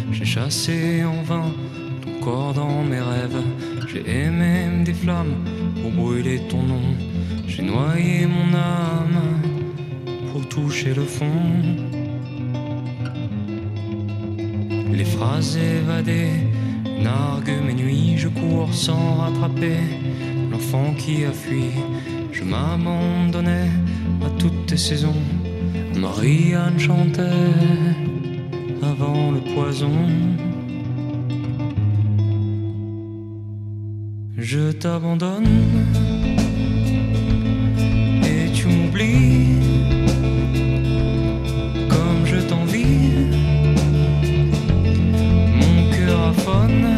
J'ai chassé en vain ton corps dans mes rêves. J'ai aimé des flammes pour brûler ton nom. J'ai noyé mon âme pour toucher le fond. Les phrases évadées narguent mes nuits. Je cours sans rattraper l'enfant qui a fui. Je m'abandonnais à toutes tes saisons. Marianne chantait avant le poison. Je t'abandonne et tu m'oublies comme je t'envie. Mon cœur affonne,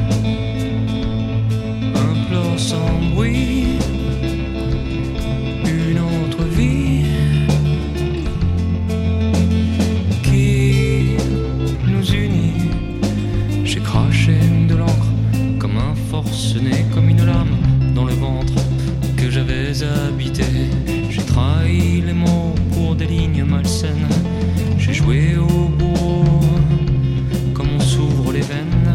implore sans bruit une autre vie qui nous unit. J'ai craché de l'encre comme un forcené, comme une lame dans le ventre que j'avais habité. J'ai trahi les mots pour des lignes malsaines. J'ai joué au bourreau comme on s'ouvre les veines.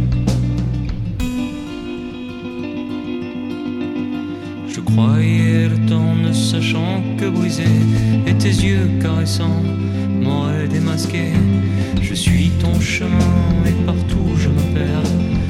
Je croyais le temps ne sachant que briser, et tes yeux caressants m'auraient démasqué. Je suis ton chemin et partout je me perds.